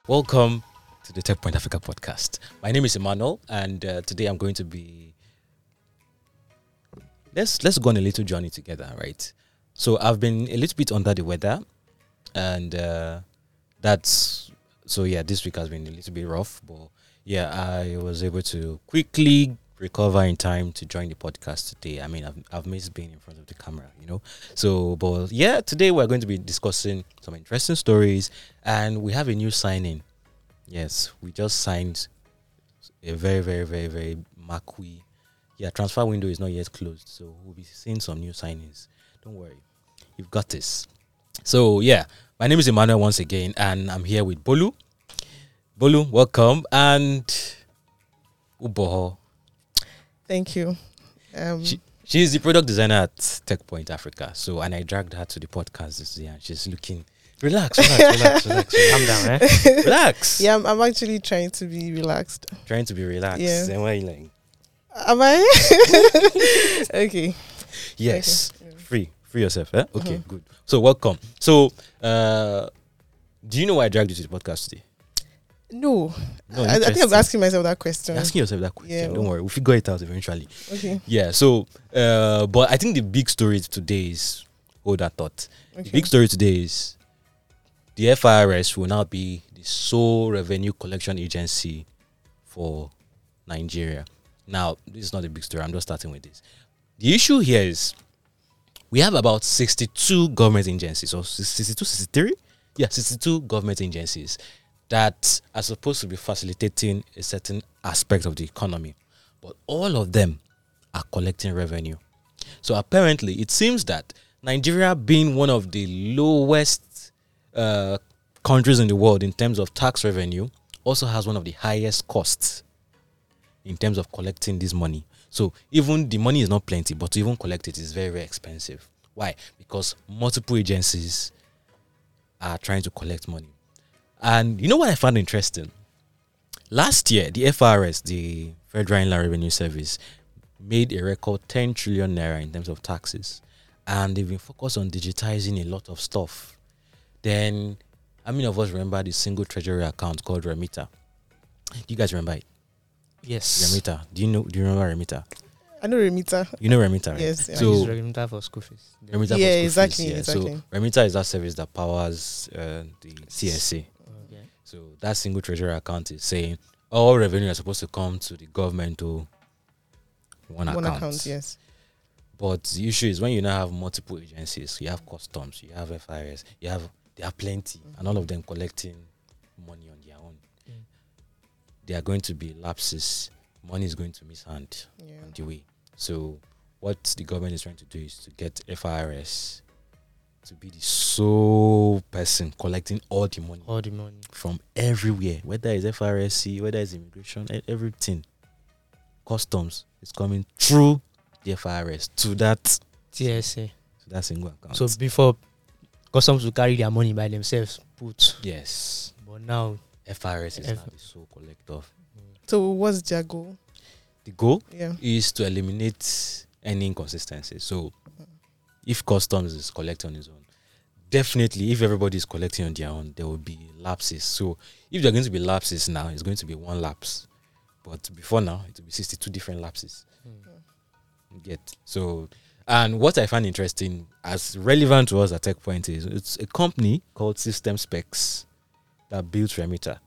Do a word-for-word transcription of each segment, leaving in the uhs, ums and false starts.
Welcome to the Tech Point Africa podcast. My name is Emmanuel, and uh, today I'm going to be let's let's go on a little journey together, right? So I've been a little bit under the weather, and uh, that's so yeah. This week has been a little bit rough, but yeah, I was able to quickly recover in time to join the podcast today. I mean, I've I've missed being in front of the camera, you know. So, but yeah, today we're going to be discussing some interesting stories, and we have a new signing. Yes, we just signed a very, very, very, very marquee. Yeah, transfer window is not yet closed, so we'll be seeing some new signings. Don't worry, you've got this. So yeah, my name is Emmanuel once again, and I'm here with Bolu. Bolu, welcome, and Uboho. Thank you. Um, She, she's the product designer at TechPoint Africa. So, and I dragged her to the podcast this year. And she's looking, relax, relax, relax, relax, relax. Calm down, eh? Relax. yeah, I'm, I'm actually trying to be relaxed. Trying to be relaxed. Yeah. Then why are you like? Am I? okay. Yes. Okay. Free. Free yourself, eh? Okay, Mhm. good. So, welcome. So, uh, do you know why I dragged you to the podcast today? No, No, I, I think I'm interesting. asking myself that question. You're asking yourself that question. Yeah. Don't worry. We'll figure it out eventually. Okay. Yeah. So, uh, but I think the big story today is, hold that thought. The Okay. big story today is the F I R S will now be the sole revenue collection agency for Nigeria. Now, this is not a big story. I'm just starting with this. The issue here is we have about sixty-two government agencies, or sixty-two, sixty-three? Yeah, sixty-two government agencies that are supposed to be facilitating a certain aspect of the economy. But all of them are collecting revenue. So apparently, it seems that Nigeria, being one of the lowest uh, countries in the world in terms of tax revenue, also has one of the highest costs in terms of collecting this money. So even the money is not plenty, but to even collect it is very, very expensive. Why? Because multiple agencies are trying to collect money. And you know what I found interesting? Last year, the F I R S, the Federal Inland Revenue Service, made a record ten trillion naira in terms of taxes. And they've been focused on digitizing a lot of stuff. Then, how many of us remember the single treasury account called Remita? Do you guys remember it? Yes. Remita. Do you know? Do you remember Remita? I know Remita. You know Remita, right? Yes. Yeah. I So- use Remita for school fees. Remita for Yeah, school fees, exactly, yeah. exactly. So Remita is that service that powers uh, the C S A. Okay. So that single treasury account is saying all revenue is supposed to come to the government to one, One account. account, yes. But the issue is when you now have multiple agencies, you have customs, you have F I R S, you have they are plenty, and all of them collecting money on their own. Mm. There are going to be lapses. Money is going to miss hand Yeah. on the way. So what the government is trying to do is to get F I R S to be the sole person collecting all the money All the money. from everywhere, whether it's F R S C, whether it's immigration, e- everything. Customs is coming through the F I R S to that T S A. to that single account. So before, customs will carry their money by themselves, put. yes, But now, F I R S is F- now the sole collector. So what's their goal? The goal Yeah. is to eliminate any inconsistency. So if customs is collecting on its own, definitely if everybody is collecting on their own, there will be lapses. So if there are going to be lapses now, it's going to be one lapse. But before now, it will be sixty-two different lapses. You get so, and what I find interesting, as relevant to us at TechPoint, is it's a company called System Specs that builds Remita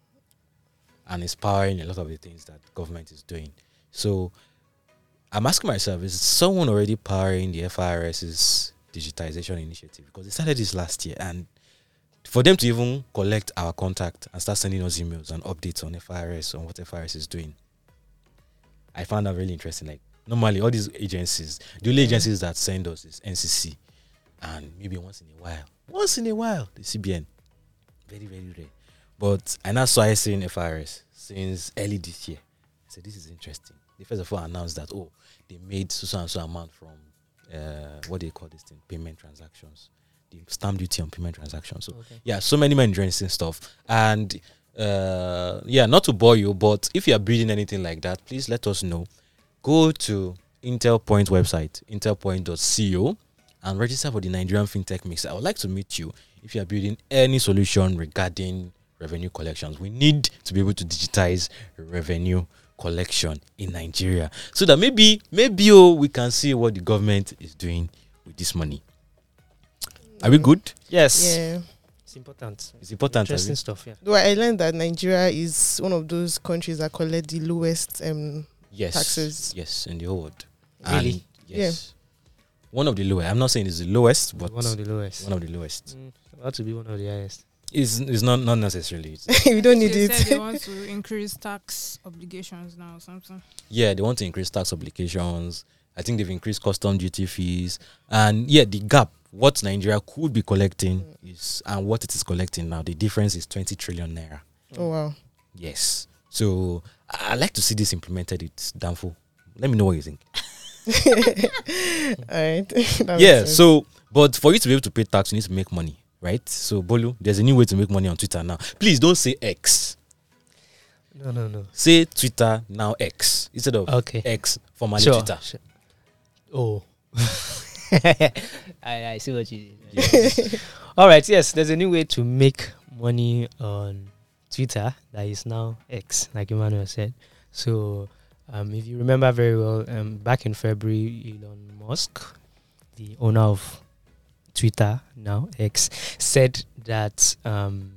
and is powering a lot of the things that government is doing. So I'm asking myself, is someone already powering the F I R S's digitization initiative? Because they started this last year, and for them to even collect our contact and start sending us emails and updates on F I R S, on what F I R S is doing, I found that really interesting. Like, normally, all these agencies, the only agencies that send us is N C C, and maybe once in a while, once in a while, the C B N. Very, very rare. But I now saw I saying F I R S since early this year. I said, this is interesting. They first of all announced that, oh, they made so and so amount from, uh, what do they call this thing? Payment transactions. The stamp duty on payment transactions. So, okay. yeah, so many more interesting stuff. And, uh, yeah, not to bore you, but if you are building anything like that, please let us know. Go to Intel Point website, intel point dot co, and register for the Nigerian FinTech Mix. I would like to meet you if you are building any solution regarding revenue collections. We need to be able to digitize revenue collection in Nigeria so that maybe, maybe oh, we can see what the government is doing with this money. Are we good? Yes. Yeah. It's important. It's important. Interesting Abi? stuff, yeah. Though I learned that Nigeria is one of those countries that collect the lowest um Yes. taxes. Yes, in the whole world. Really? And yes. One of the lowest. I'm not saying it's the lowest, but One of the lowest. one of the lowest. Mm, about to be one of the highest. It's, it's not, not necessarily. It's- we don't need They said they it. want to increase tax obligations now or something. yeah, they want to increase tax obligations. I think they've increased custom duty fees. And yeah, the gap, what Nigeria could be collecting is, and what it is collecting now, the difference is twenty trillion naira. Oh wow. Yes. So I- I'd like to see this implemented. It's Danfo. Let me know what you think. All right. That makes Yeah. sense. So, but for you to be able to pay tax, you need to make money, right? So, Bolu, there's a new way to make money on Twitter now. Please don't say X. No, no, no. Say Twitter now X instead of Okay. X formerly Sure. Twitter. sure. Oh. I, I see what you did. Yes. All right, yes, there's a new way to make money on Twitter that is now X, like Emmanuel said. So, um, if you remember very well, um, back in February, Elon Musk, the owner of Twitter, now X, said that um,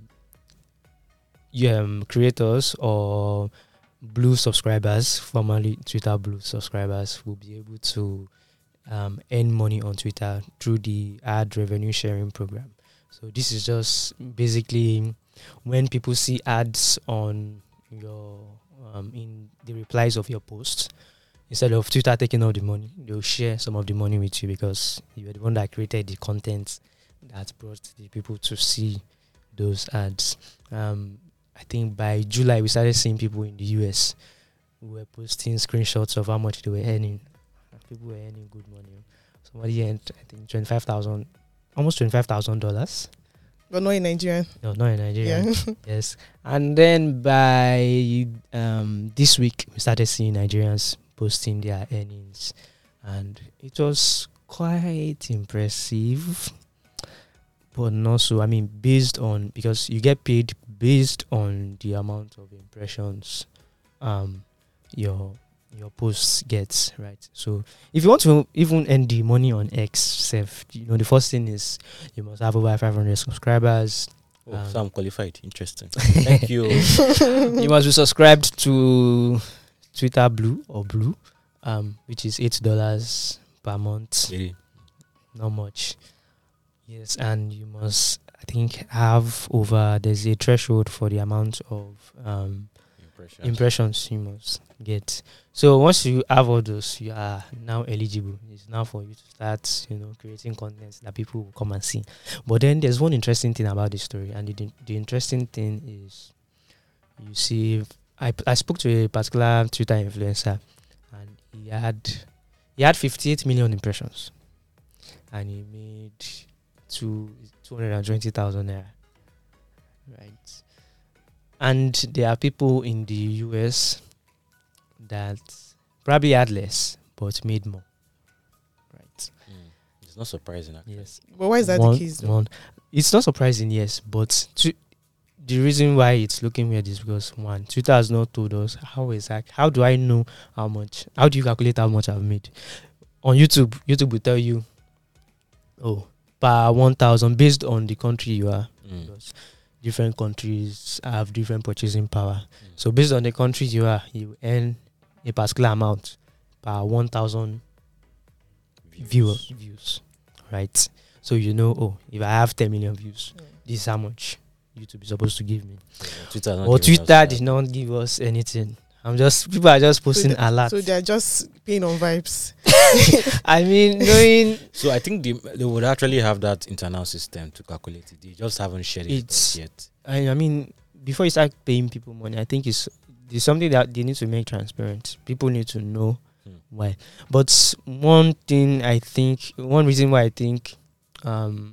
yeah, um, creators or Blue subscribers, formerly Twitter Blue subscribers, will be able to um, earn money on Twitter through the ad revenue sharing program. So this is just basically when people see ads on your um, in the replies of your posts, instead of Twitter taking all the money, they'll share some of the money with you because you're the one that created the content that brought the people to see those ads. Um, I think by July we started seeing people in the U S who were posting screenshots of how much they were earning. People were earning good money. Somebody earned, I think, twenty-five thousand, almost twenty-five thousand dollars. But not in Nigeria. No, not in Nigeria. Yeah. Yes. And then by um, this week, we started seeing Nigerians posting their earnings. And it was quite impressive. But not so, I mean, based on, because you get paid based on the amount of impressions um, your your posts gets, right? So if you want to even earn the money on X, self, you know, the first thing is you must have over five hundred subscribers. Oh, Um, so I'm qualified. Interesting. Thank you. You must be subscribed to Twitter Blue or Blue, um, which is eight dollars per month. Really? Not much. Yes, and you must, I think, have over. There's a threshold for the amount of um, Impressions. impressions you must get. So once you have all those, you are now eligible. It's now for you to start, you know, creating content that people will come and see. But then there's one interesting thing about this story, and the the interesting thing is, you see, I I spoke to a particular Twitter influencer, and he had he had fifty-eight million impressions, and he made two two hundred and twenty thousand naira. Right. And there are people in the U S that probably had less but made more. Right. Mm. It's not surprising, actually. Yes. But why is that one, the case? Though? one. It's not surprising, yes, but to, the reason why it's looking weird is because one, Twitter has not told us how exact. How do I know how much? How do you calculate how much I've made? On YouTube, YouTube will tell you, oh, per one thousand based on the country you are. Mm. Because different countries have different purchasing power. Mm. So based on the country you are, you earn a particular amount per one thousand viewer views, right? So you know, oh, if I have ten million views, Mm. this is how much YouTube is supposed to give me. Yeah, Twitter, has not Or given us Twitter that. did not give us anything. I'm just people are just posting the- a lot. So they're just paying on vibes. I mean, knowing So I think they, they would actually have that internal system to calculate it. They just haven't shared it with us It's- yet. I, I mean, before you start paying people money, I think it's, it's something that they need to make transparent. People need to know Hmm. why. But one thing I think, one reason why I think, um,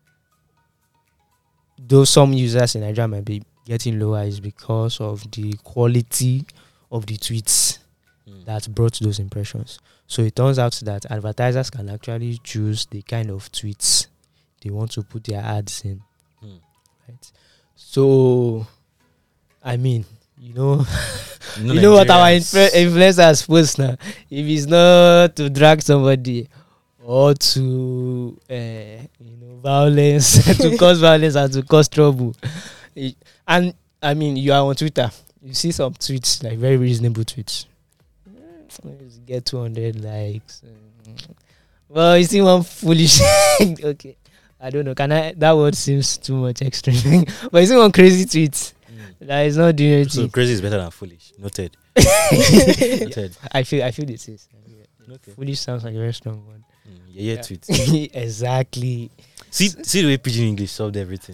though some users in Nigeria might be getting lower is because of the quality of the tweets Mm. that brought those impressions. So it turns out that advertisers can actually choose the kind of tweets they want to put their ads in. Mm. Right. So, I mean, you know, No you know what our Nigerians. influ- influencer is supposed now. If it's not to drag somebody or to, uh, you know, violence, to cause violence and to cause trouble. It- and I mean, you are on Twitter. You see some tweets, like very reasonable tweets. Mm, Get two hundred likes. Mm. Well, you see one foolish. Okay, I don't know. Can I? That word seems too much extreme. But you see one crazy tweet Mm. that is not doing So anything. crazy is better than foolish. Noted. Noted. I feel. I feel it is. Okay. Foolish sounds like a very strong word. Mm, yeah, yeah, Yeah. tweet. Exactly. See, see the way Pidgin English solved everything.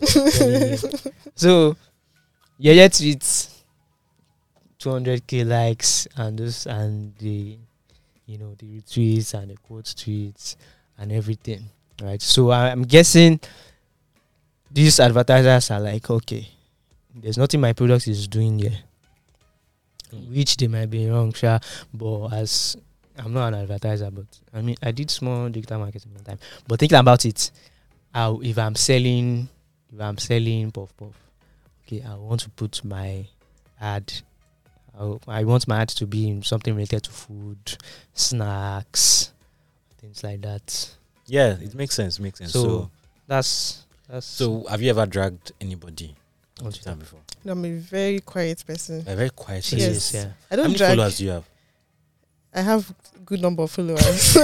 So, yeah, yeah, tweets, two hundred k likes, and those, and the, you know, the retweets and the quote tweets and everything, right? So I- I'm guessing these advertisers are like, okay, there's nothing my product is doing here, Mm. which they might be wrong, sure, but as I'm not an advertiser, but I mean, I did small digital marketing one time. But thinking about it, how if I'm selling, if I'm selling puff puff, okay, I want to put my ad. I, I want my ad to be in something related to food, snacks, things like that. Yeah, it makes sense. Makes sense. So, So, That's that's so have you ever dragged anybody on on Twitter. Twitter before? I'm a very quiet person. A very quiet She person. Yes. is, yeah. I How don't many drag. followers do you have? I have good number of followers.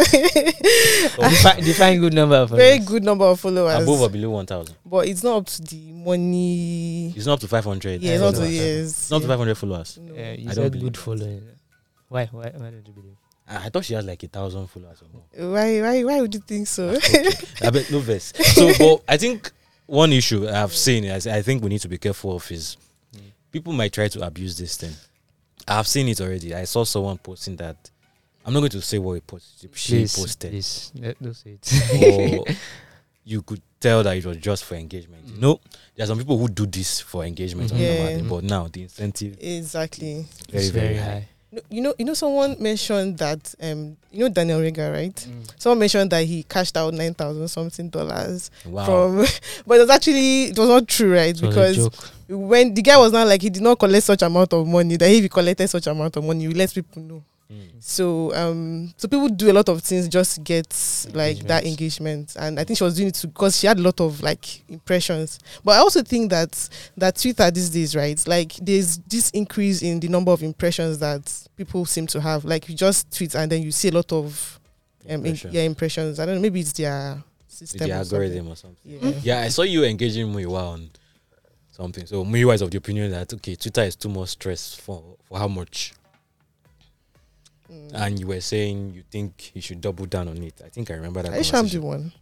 Defi- define good number of Very followers. good number of followers. Above or below one thousand? But it's not up to the money. It's not up to five hundred. Yeah, it's Uh, not to no, yes. It's not to five hundred followers. No. Yeah, you I don't said believe good that. following. Why? Why? Why did you believe? I, I thought she has like a thousand followers or more. Why? Why? Why would you think so? Okay. I bet no verse. So, but I think one issue I've seen, is I think we need to be careful of is Mm. people might try to abuse this thing. I've seen it already. I saw someone posting that. I'm not going to say what he posted. She Please, posted. Please, let, don't say it. Or you could tell that it was just for engagement. You know, there are some people who do this for engagement, Mhm. on Yeah. normal day, but now the incentive Exactly. very It's very high. No, You know, you know, someone mentioned that. Um, you know, Daniel Rega, right? Mm. Someone mentioned that he cashed out nine thousand something dollars Wow. from, but it was actually it was not true, right? It was a Because joke. when the guy was not like he did not collect such amount of money, that if he collected such amount of money, you let people know. Mm. So um so people do a lot of things just to get like that Engagement. engagement, and I think she was doing it because she had a lot of like impressions. But I also think that that Twitter these days, right, like there's this increase in the number of impressions that people seem to have. Like you just tweet and then you see a lot of um in, Impressions. yeah impressions. I don't know, maybe it's their system The or something. algorithm or something. Yeah. Yeah, I saw you engaging Muiwa on something. So Muiwa is of the opinion that okay, Twitter is too much stress for for how much, Mm. and you were saying you think you should double down on it. I think I remember that. I wish I'm the conversation. one.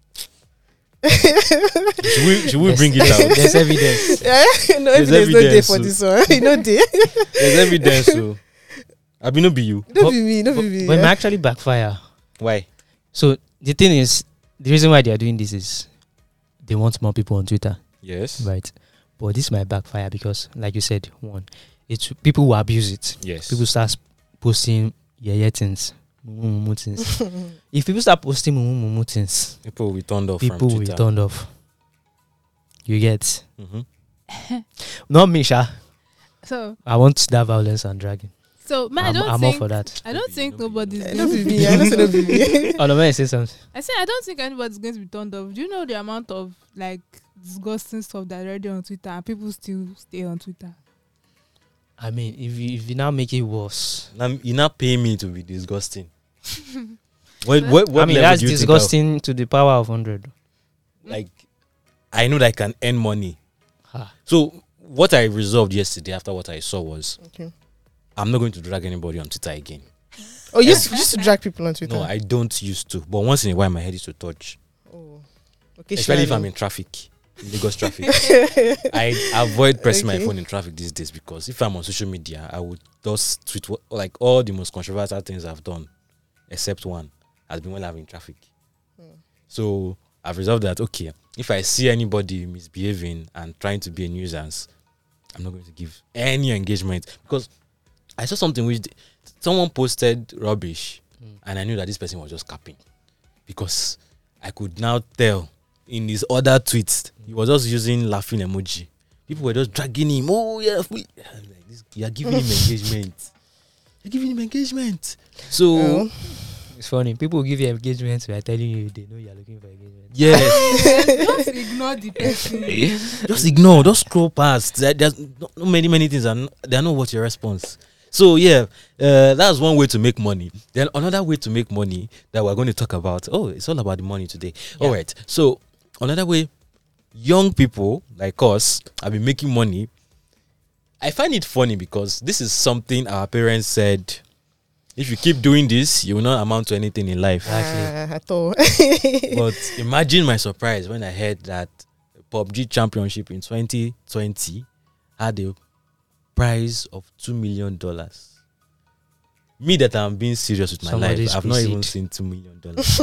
Should we should we There's- bring it out? There's evidence. Yeah, no There's evidence, no day evidence, for so- this one. You know, day. There's evidence. So I be no be you. Don't But- be me, don't But, be me. but it yeah. might actually backfire. Why? So the thing is, the reason why they are doing this is they want more people on Twitter, Yes. right? But this might backfire because, like you said, one, it's people who abuse it. Yes. People start posting yeah yeah things, mumu mumu things. If people start posting mumu mumu things, People will be turned off people from will Twitter. be turned off. You get Mm-hmm. not me, Sha. So, I want that violence and dragging. so man, I I'm, don't I'm all think for that. I don't think nobody's. Eh, going Don't to be me. I don't say don't be me. Oh no, man, say something. I say I don't think anybody's going to be turned off. Do you know the amount of like disgusting stuff that's already on Twitter and people still stay on Twitter? I mean, if you, if you now make it worse, Now you not pay me to be disgusting. what what what I mean level that's do you think disgusting to the power of hundred. I'll- like I know that I can earn money. Ha. So what I resolved yesterday after what I saw was Okay. I'm not going to drag anybody on Twitter again. Oh, you used, you used to drag people on Twitter. No, I don't used to. But once in a while my head is to touch. Oh, okay. Especially if I'm in traffic. In Lagos traffic. I avoid pressing my Okay. phone in traffic these days because if I'm on social media, I would just tweet what, like all the most controversial things I've done, except one, has been when I'm in traffic. Hmm. So I've resolved that okay, if I see anybody misbehaving and trying to be a nuisance, I'm not going to give any engagement because I saw something which someone posted rubbish Mm. and I knew that this person was just capping because I could now tell in his other tweets he was just using laughing emoji people were just dragging him. Oh yeah, we, like this, you are giving him engagement. You're giving him engagement. So Oh. It's funny. People give you engagement by telling you they know you're looking for engagement. yes, Just ignore the person. just ignore, just scroll past. There, there's not, not many many things, and they are not what your response. So yeah, uh, that's one way to make money. Then another way to make money that we're going to talk about. Oh, it's all about the money today. Yeah. All right. So another way, young people like us have been making money. I find it funny because this is something our parents said. If you keep doing this, you will not amount to anything in life. Ah, at all. But imagine my surprise when I heard that P U B G Championship in twenty twenty had a prize of two million dollars. Me that I'm being serious with my Somebody's life, I've not even proceed. seen two million dollars.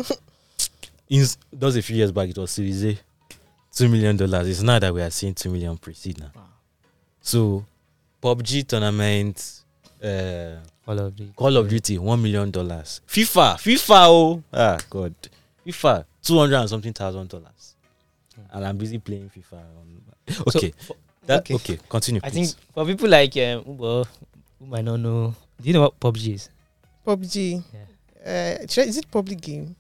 In that was a few years back. It was Series A, two million dollars. It's not that we are seeing two million proceed now. Wow. So P U B G tournament. Uh, Call of Duty. Call of Duty, one million dollars. FIFA, FIFA, oh, ah, God, FIFA, two hundred and something thousand dollars, and I'm busy playing FIFA. On, okay, So, that okay. okay. Continue. I Please. think for people like um, well, who might not know, do you know what P U B G is? P U B G. Yeah. Uh, should I- is it public game?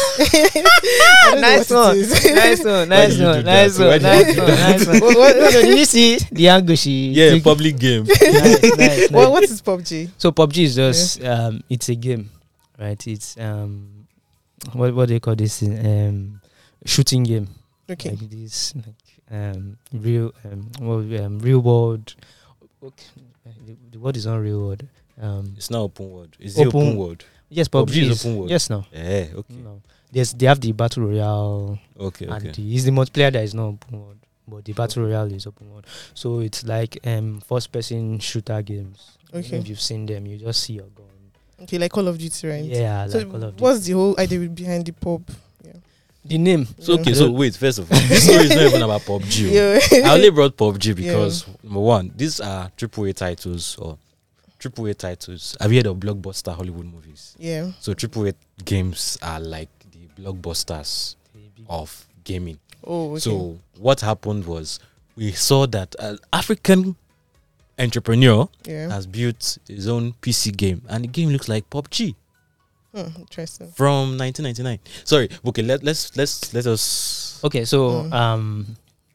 I don't know Nice what one, it is. nice one, Why nice did you one, do nice that? Why one, did you nice do one, that? nice one. What- what- no, Did you see the angle she? Yeah, took? public game. Nice, nice, nice. What what is P U B G? So P U B G is just um, it's a game, right? It's um, what what do they call this? thing? Um, shooting game. Okay. Like this, like um, real um, well, um, real world. Okay, the, the word is not real world. Um, It's not open world. Is it Open- open world? yes, P U P U B B G G is is open world. yes, no, Yeah. Okay. no. There's they have the battle royale, Okay. and Okay. the, it's the multiplayer that is not open world, but the battle royale is open world. So it's like um, first person shooter games. I don't know Okay. if you've seen them, you just see your gun. Okay, like Call of Duty, right? Yeah, So like Call of Duty. what's the whole idea behind the pub? The name. So okay. Yeah. So wait. First of all, this story is not even about P U B G. oh. Yeah. I only brought P U B G Yeah. because number one, these are triple A titles or triple A titles. Have you heard of blockbuster Hollywood movies? yeah. So triple A games are like the blockbusters of gaming. Oh, okay. So what happened was we saw that an African entrepreneur yeah. has built his own P C game, and the game looks like P U B G Hmm, interesting. from nineteen ninety-nine. Sorry, okay, let let's let's let us. Okay, so Mm. um,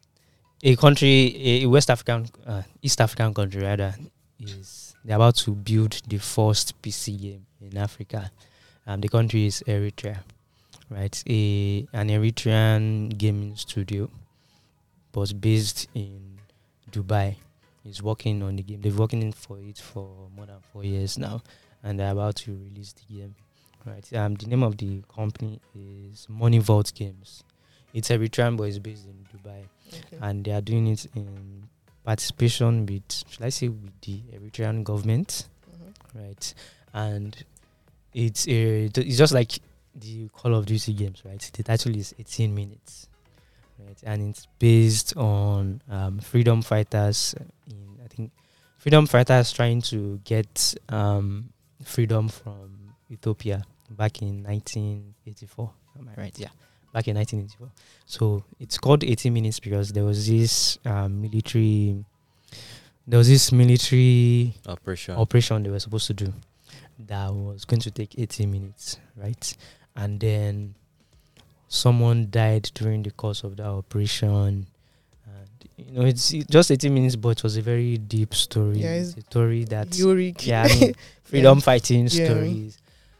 a country, a West African, uh, East African country rather, is they're about to build the first P C game in Africa. Um, the country is Eritrea, right? A an Eritrean gaming studio was based in Dubai. Is working on the game. They've working in for it for more than four years now, and they're about to release the game. Right. Um, the name of the company is Money Vault Games. It's Eritrean, but it's based in Dubai, Okay. and they are doing it in participation with, should I say, with the Eritrean government, Mhm. right? And it's a, it's just like the Call of Duty games, right? The title is eighteen minutes, right? And it's based on um, freedom fighters in, I think, freedom fighters trying to get um, freedom from Ethiopia back in nineteen eighty-four. Am I right? Yeah, back in nineteen eighty-four. So it's called eighteen minutes because there was this um, military, there was this military Operation. operation they were supposed to do that was going to take eighteen minutes, right? And then someone died during the course of that operation. And you know, it's it- just eighteen minutes, but it was a very deep story. Yeah, it's it's a story that Yorick. yeah, I mean, freedom fighting Yeah. stories,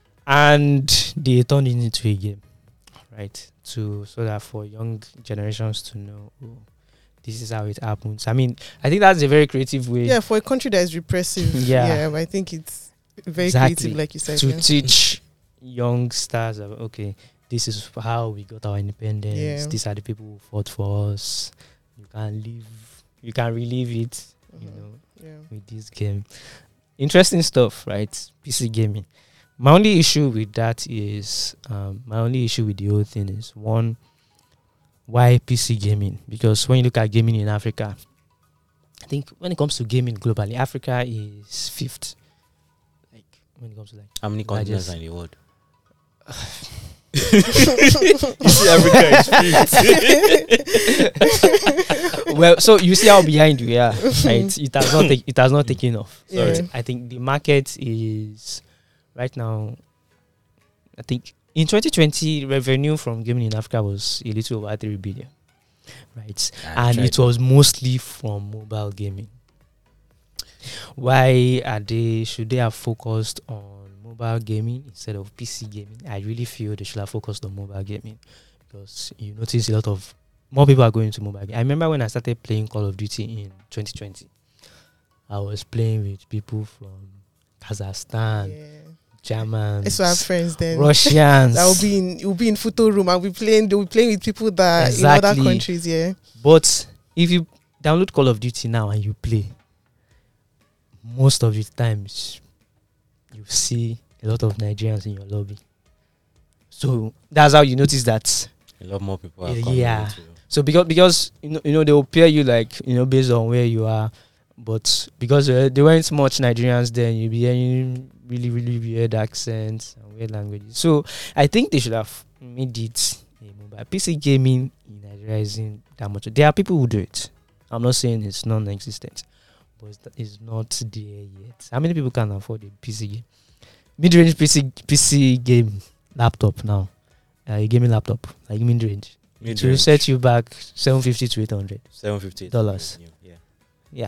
and they turned it into a game, right? To so that for young generations to know, oh, this is how it happens. I mean, I think that's a very creative way Yeah, for a country that is repressive. Yeah. yeah, I think it's very Exactly. creative, like you said. to yeah. teach youngsters of, okay, this is how we got our independence. Yeah. These are the people who fought for us. You can live, you can relive it, you Mhm. know, Yeah. with this game. Interesting stuff, right? P C gaming. My only issue with that is, um, my only issue with the whole thing is, one, why P C gaming? Because when you look at gaming in Africa, I think when it comes to gaming globally, Africa is fifth. Like when it comes to like How many continents largest- are in the world? you see, Africa is fifth. well, so you see how behind we are, right? It has not take, it has not taken off. Yeah. I think the market is right now. I think in twenty twenty, revenue from gaming in Africa was a little over three billion, right? I And tried it was mostly from mobile gaming. Why are they? Should they have focused on mobile gaming instead of P C gaming? I really feel they should have focused on mobile gaming because you notice a lot of more people are going to mobile game. I remember when I started playing Call of Duty in twenty twenty, I was playing with people from Kazakhstan, Yeah. Germans, I used to have friends then. Russians. That will be in will be in photo room. I'll be playing. They'll be playing with people that in other Exactly. countries. Yeah. But if you download Call of Duty now and you play, most of the times you see a lot of Nigerians in your lobby. So that's how you notice that. A lot more people are Yeah, coming yeah. into- So because because you know, you know they will pair you like you know based on where you are, but because uh, there weren't much Nigerians then, you'll be hearing really really weird accents and weird languages. So I think they should have made it a mobile P C gaming in Nigeria isn't that much. There are people who do it. I'm not saying it's non-existent, but it's, it's not there yet. How many people can afford a P C game? Mid-range P C P C game laptop now, uh, a gaming laptop like mid-range. It will Mid-range, set you back seven fifty to eight hundred. seven fifty dollars. Yeah. Yeah.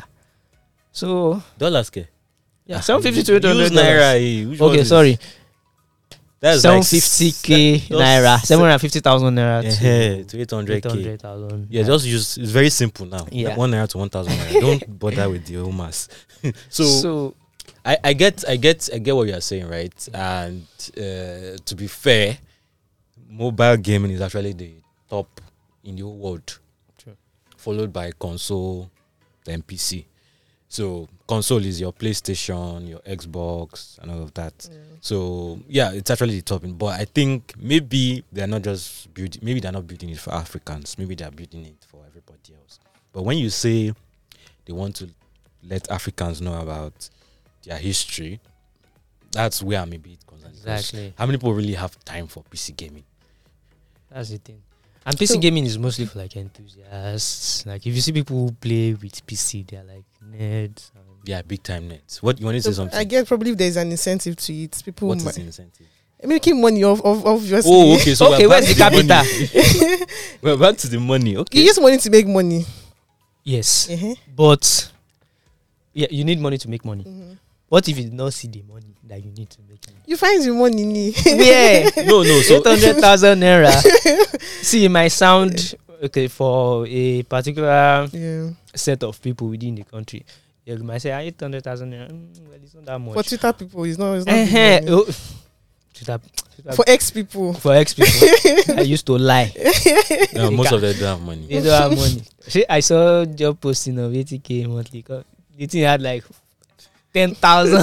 So Dollars, ke? yeah, seven fifty to eight hundred Use naira. eh, which one Okay, is- sorry. That's seven like fifty s- k just naira, s- seven hundred fifty thousand naira Yeah, to to eight hundred eight k. hundred thousand. Yeah, just use. It's very simple now. Yeah. Like one naira to one thousand naira. Don't bother with the whole mass. so, so I, I get, I get, I get what you are saying, right? And uh, to be fair, mobile gaming is actually the top in the whole world. True. Followed by console, then P C. So console is your PlayStation, your Xbox, and all of that. So yeah, it's actually the top. in- But I think maybe they're not just building. Maybe they're not building it for Africans. Maybe they're building it for everybody else. But when you say they want to let Africans know about their history, that's where I'm a bit concerned. because exactly, How many people really have time for P C gaming? that's the thing. And P C So- gaming is mostly for like enthusiasts. Like if you see people who play with P C, they're like nerds. and- Yeah, big time nets. What you want to say So something? I guess probably if there's an incentive to it, people What might, is the incentive? making money off, off obviously. Oh, okay. So Okay, we're where's back the to capital? money. We're back to the money. You Okay. just wanting to make money. Yes, Uh-huh. but yeah, you need money to make money. Mhm. What if you did not see the money that you need to make money? You find the money. Ni. Yeah. No, no. So eight hundred thousand naira. See, it might sound okay for a particular Yeah. set of people within the country. You might say, eight hundred thousand naira. Mm, well, it's not that For much. Twitter people, it's not. It's not Eh-heh. big money. Oh, Twitter- Twitter- For ex people. for ex people, I used to lie. no, They most ca- of them don't have money. They don't have money. See, I saw job posting of eighty k monthly. co- The thing had like ten thousand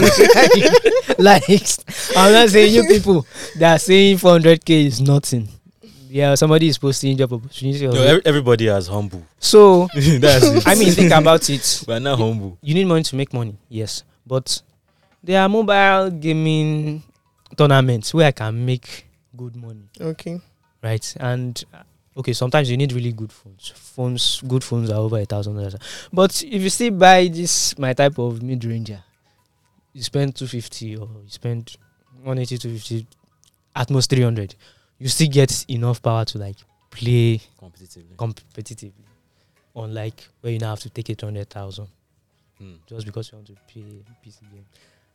likes. I'm not saying you people that are saying four hundred k is nothing. Yeah, somebody is posting job opportunity. of No, it. every, everybody has humble. So, That's it. I mean, think about it. We're not humble. You need money to make money, yes. But there are mobile gaming tournaments where I can make good money, Okay. right? And uh, okay, sometimes you need really good phones. Phones, good phones are over a thousand dollars. But if you still buy this my type of mid ranger, you spend two fifty or you spend one eighty, two fifty, at most three hundred. You still get enough power to like play Competitively. competitively. Unlike where you now have to take eight hundred thousand Hmm. just because you want to play P C game.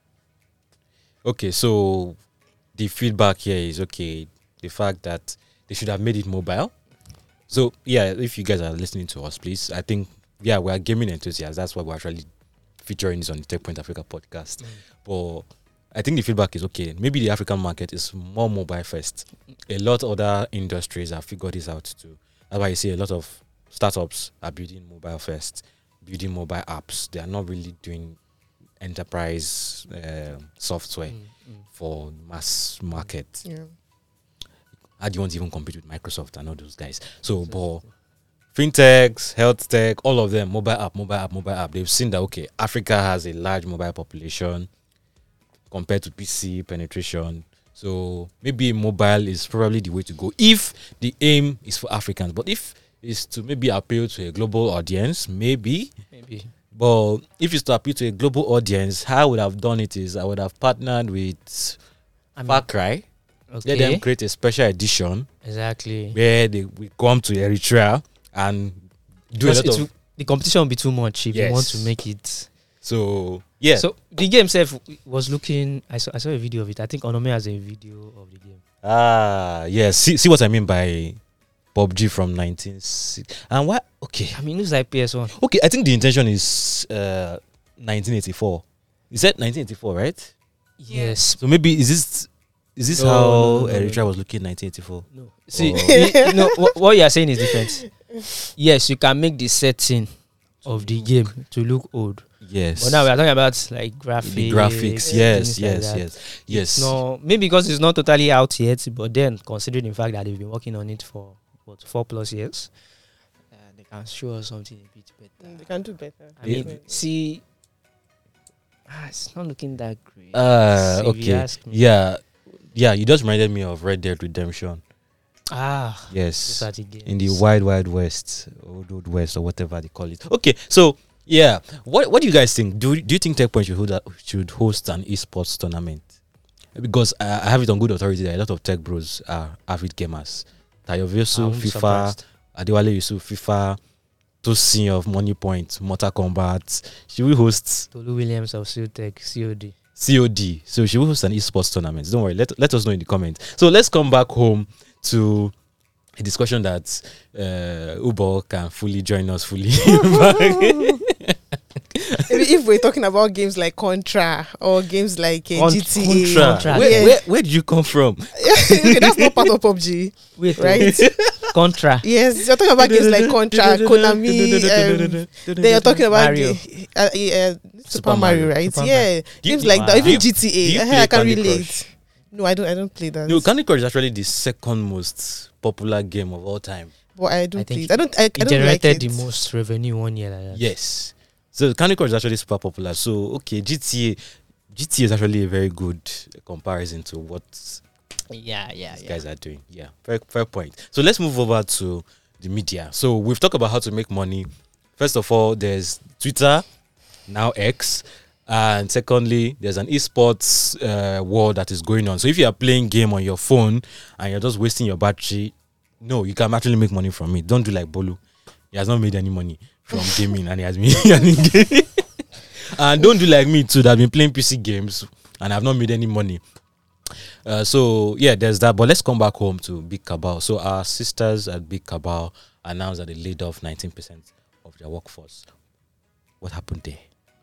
Okay, so the feedback here is okay. The fact that they should have made it mobile. So yeah, if you guys are listening to us, please. I think yeah, we are gaming enthusiasts. That's why we're actually featuring this on the Tech Point Africa podcast. But I think the feedback is okay. Maybe the African market is more mobile first. A lot of other industries have figured this out too. That's why you see a lot of startups are building mobile first, building mobile apps. They are not really doing enterprise uh, software Mm, mm. for mass market. Yeah. How do you want to even compete with Microsoft and all those guys? So, but fintechs, health tech, all of them, mobile app, mobile app, mobile app. They've seen that okay, Africa has a large mobile population compared to P C penetration. So maybe mobile is probably the way to go if the aim is for Africans. But if is to maybe appeal to a global audience, maybe. Maybe. But if it's to appeal to a global audience, how I would have done it is I would have partnered with I mean, Far Cry. okay. Let them create a special edition Exactly. where they will come to Eritrea and do Because a lot it of. will- the competition will be too much if you want to Yes. make it. So yeah, So the game itself was looking. I saw. I saw a video of it. I think Onome has a video of the game. ah yes. See, see what I mean by P U B G from nineteen sixty. And what? Okay, I mean, it looks like P S one. okay. I think the intention is uh nineteen eighty-four. You said nineteen eighty-four, right? Yes. So maybe is this is this No, how no, no, no, Eritrea no. was looking in nineteen eighty-four? No. See, Oh. you know what, what you are saying is different. Yes, you can make the setting of the game to look old. Yes. But now we are talking about like graphics. the graphics. things Yes, like yes, that. yes, yes. No, maybe because it's not totally out yet, but then considering the fact that they've been working on it for what four plus years, uh, they can show us something a bit better. Mm, they can do better. I Yeah. mean, see, ah, it's not looking that great. Uh, if you okay. ask me. Yeah, yeah. You just reminded me of Red Dead Redemption. Ah, those Yes. are the games. In the wide, wide west, old, old west, or whatever they call it. Okay, so yeah, what what do you guys think? Do do you think TechPoint should hold a, should host an esports tournament? Because uh, I have it on good authority that a lot of tech bros are avid gamers. Tayo I Vesu, won't be FIFA, surprised. Adewale Yusuf, FIFA, Tosin of Money Point, Mortal Kombat. Should we host Tolu Williams of Siltech, C O D. C O D? So should we host an esports tournament? Don't worry, let let us know in the comments. So let's come back home to a discussion that uh, Ubo can fully join us fully. Maybe if we're talking about games like Contra or games like uh, Con- G T A, Contra. Contra. Where, Yeah. where, where did you come from? okay, that's not part of P U B G, Wait, right? Contra. Yes, you're talking about games like Contra, Konami. Um, then you're talking about Mario. the, uh, uh, Super, Super Mario, Mario. right? Super yeah, Do you- games like wow. that. Do Even you- G do T A, you uh, play I can Candy relate. Crush? No, I don't. I don't play that. No, Candy Crush is actually the second most popular game of all time. but I don't I think play. I don't. I, I It don't like generated it. the most revenue one year like that. Yes. So Candy Crush is actually super popular. So okay, G T A, G T A is actually a very good comparison to what Yeah, yeah, these yeah. guys are doing. Yeah, fair, fair point. So let's move over to the media. So we've talked about how to make money. First of all, there's Twitter, now X. And secondly, there's an esports uh, world that is going on. So if you are playing game on your phone and you're just wasting your battery, no, you can actually make money from it. Don't do like Bolu. He has not made any money from gaming and he has been earning gaming. And don't do like me too, that I've been playing P C games and I've not made any money. Uh, so yeah, there's that. But let's come back home to Big Cabal. So our sisters at Big Cabal announced that they laid off nineteen percent of their workforce. What happened there?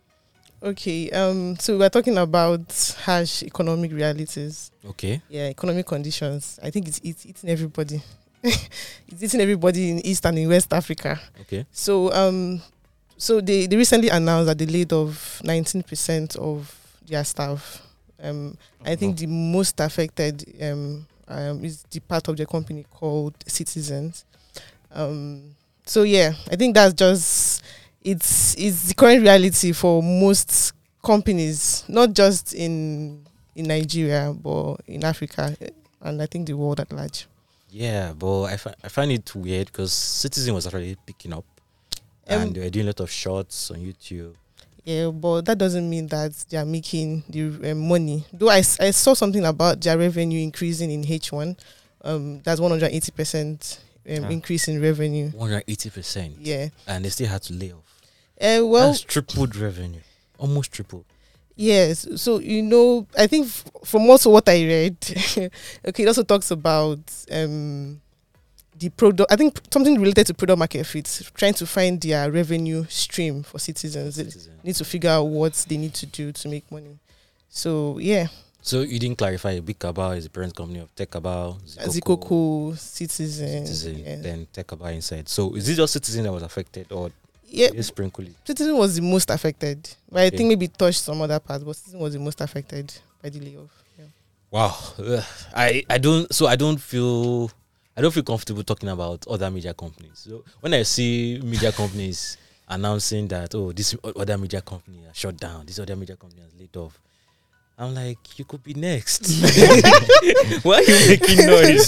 Okay. Um. So we're talking about harsh economic realities. Okay. Yeah, economic conditions. I think it's it's eating everybody. It's eating everybody in East and in West Africa. Okay. So um, so they, they recently announced that they laid off nineteen percent of their staff. Um, I think the most affected um, um is the part of the company called Citizens. Um, so yeah, I think that's just it's it's the current reality for most companies, not just in in Nigeria but in Africa and I think the world at large. Yeah, but I, fi- I find it weird because Citizen was actually picking up Um, and they were doing a lot of shorts on YouTube. Yeah, but that doesn't mean that they are making the uh, money. Though I, s- I saw something about their revenue increasing in H one. Um, that's one hundred eighty percent um, Ah. increase in revenue. one hundred eighty percent. Yeah. And they still had to lay off. Uh, well, That's tripled revenue. Almost triple. yes. So, you know, I think f- from also what I read, okay, it also talks about um, the product. I think something related to product market fit, trying to find their revenue stream for citizens. They Citizen. need to figure out what they need to do to make money. So, yeah. So you didn't clarify Big Cabal is the parent company of Tech Cabal, Zikoko, Citizen, Citizen, yeah. then Tech Cabal inside. So is it just Citizen that was affected or yeah, is it sprinkle it? Citizen was the most affected. But I Okay. think maybe it touched some other parts, but Citizen was the most affected by the layoff. Yeah. Wow. Ugh. I, I don't so I don't feel I don't feel comfortable talking about other media companies. So when I see media companies announcing that oh this other media company has shut down, this other media company has laid off, I'm like, you could be next. Why are you making noise?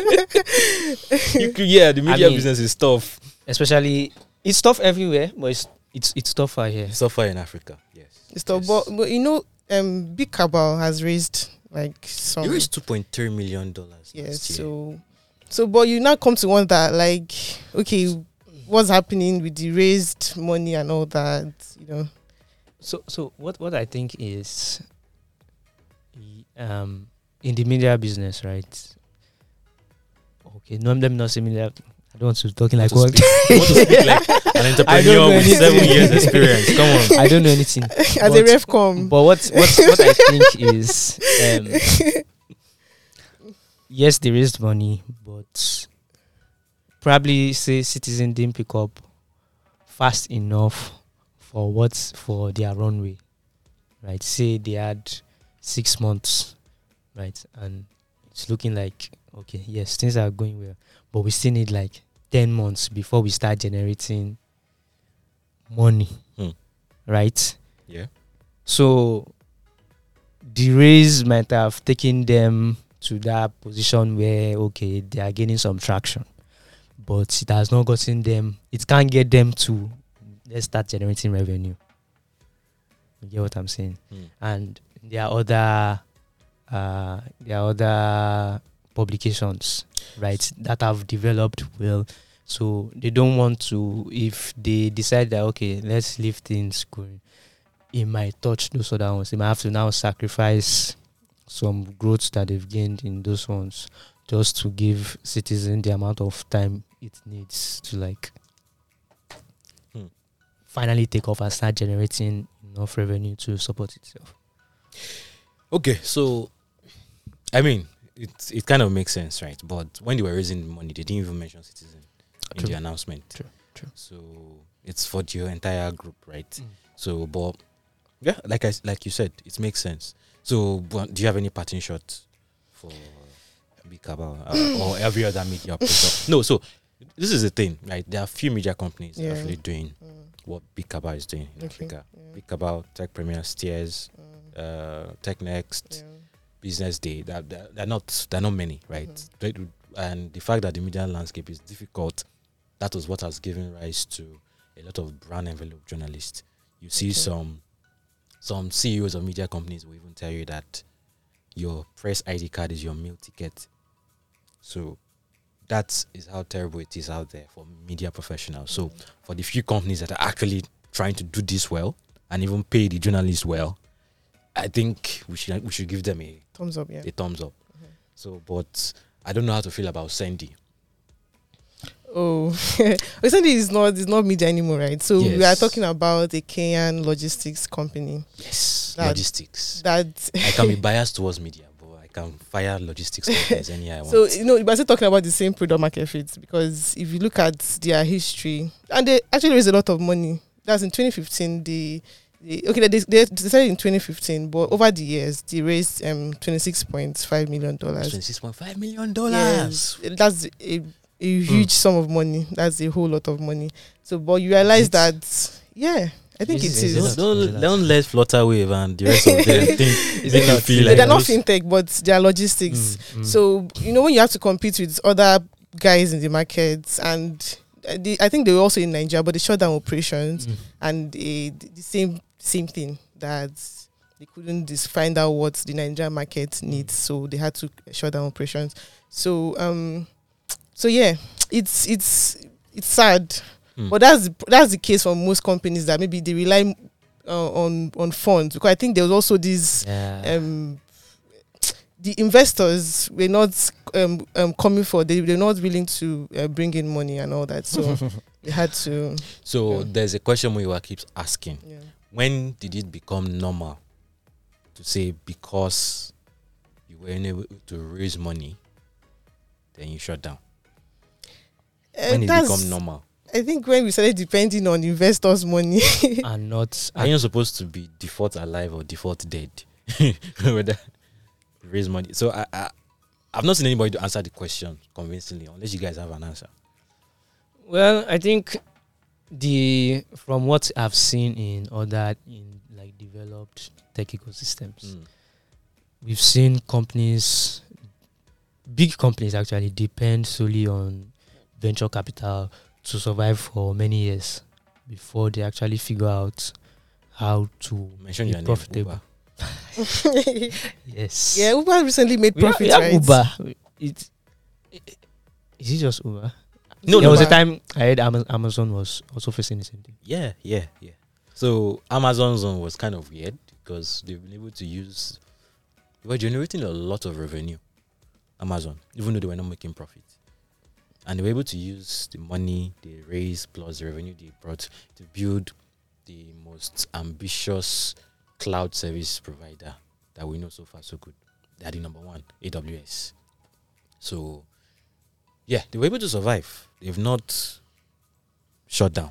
you could, yeah, the media mean- business is tough. Especially, it's tough everywhere, but it's it's it's tougher here. It's tougher in Africa. Yes. It's tough, Yes. but, but you know, um, Big Cabal has raised like some. It raised two point three million dollars. Yes, so so but you now come to wonder like, okay, what's happening with the raised money and all that, you know. So so what what I think is, y- um, in the media business, right? Okay, no, let me not say media. I don't want to talking like You want what. to speak- you want to speak like an I don't entrepreneur know with anything. seven years experience. Come on. I don't know anything. As But- a ref com. But what what what I think is, um, yes, they raised money, but probably say Citizen didn't pick up fast enough for what's for their runway, right? Say they had six months, right, and it's looking like okay, yes, things are going well, but we still need like ten months before we start generating money, Hmm. right? Yeah. So the raise might have taken them to that position where okay, they are gaining some traction, but it has not gotten them. It can't get them to let's start generating revenue. You get what I'm saying? Hmm. And there are other, uh, there are other publications, right, that have developed well. So they don't want to. If they decide that okay, let's leave things going, it might touch those other ones. They might have to now sacrifice some growth that they've gained in those ones just to give Citizen the amount of time it needs to like Hmm. finally take off and start generating enough revenue to support itself. Okay, so I mean, it it kind of makes sense, right? But when they were raising the money, they didn't even mention Citizen in True. the announcement. True, true. So it's for the entire group, right? Mm. So, but yeah, like I s- like you said, it makes sense. So, but do you have any parting shot for Big Cabal uh, or every other media operator? No. So this is the thing, right? There are few media companies that Yeah. are actually doing Mm, what Big Cabal is doing in okay, Africa. yeah, Big Cabal, Tech Premier, Steers, mm, uh, Tech Next, yeah. Business Day. That they're, they're not they're not many, right? Mhm. They do- And the fact that the media landscape is difficult, that was what has given rise to a lot of brand envelope journalists. You see Okay. some some C E Os of media companies will even tell you that your press I D card is your meal ticket. So that is how terrible it is out there for media professionals. So for the few companies that are actually trying to do this well and even pay the journalists well, I think we should we should give them a, Thumbs up, yeah. a thumbs up. Mhm. So, but I don't know how to feel about Sandy. Oh, recently it's not it's not media anymore, right? So we are Yes. talking about a Kenyan logistics company Yes, That- logistics. that. I can be biased towards media, but I can fire logistics companies any I want. So you know, we're still talking about the same product market fit, because if you look at their history, and they actually raised a lot of money. That's in twenty fifteen. The, the okay, they, they decided in twenty fifteen, but over the years they raised um twenty-six point five million dollars. twenty-six point five million dollars. Yes, that's a, a huge sum of money. That's a whole lot of money. So, but you realize it? that, yeah, I think Is it it- is is. it Don't, Is don't, it don't let Flutterwave and the rest of them think Is they it can not? feel They- like They're not this. fintech, but they are logistics. Mm, mm. So you know when you have to compete with other guys in the market, and uh, they, I think they were also in Nigeria, but they shut down operations, Mm. and they, the same same thing that they couldn't just find out what the Nigerian market needs, so they had to shut down operations. So um, so yeah, it's it's it's sad, Mm. but that's that's the case for most companies that maybe they rely uh, on on funds, because I think there was also this Yeah. um the investors were not um, um coming for they they're not willing to uh, bring in money and all that, so they had to So Yeah. there's a question Muyiwa keeps asking. yeah. When did it become normal to say because you were unable to raise money, then you shut down? Uh, When it that's- become normal? I think when we started depending on investors' money. And not Are you supposed to be default alive or default dead? Whether raise money. So I, I I've not seen anybody to answer the question convincingly, unless you guys have an answer. Well, I think the from what I've seen in other in like developed tech ecosystems, Mm. we've seen companies, big companies actually depend solely on venture capital to survive for many years before they actually figure out how to Mention be your name, profitable. Uber. Yes. Yeah, Uber recently made we have, profit, we have right? Uber. It, is it just Uber? No, there no, was a Uber. time I heard Ama- Amazon was also facing the same thing. Yeah, yeah, yeah. So Amazon's one was kind of weird because they've been able to use, they were generating a lot of revenue, Amazon, even though they were not making profit. And they were able to use the money they raised plus the revenue they brought to build the most ambitious cloud service provider that we know so far so good. They are the number one, A W S. So, yeah, they were able to survive. They've not shut down.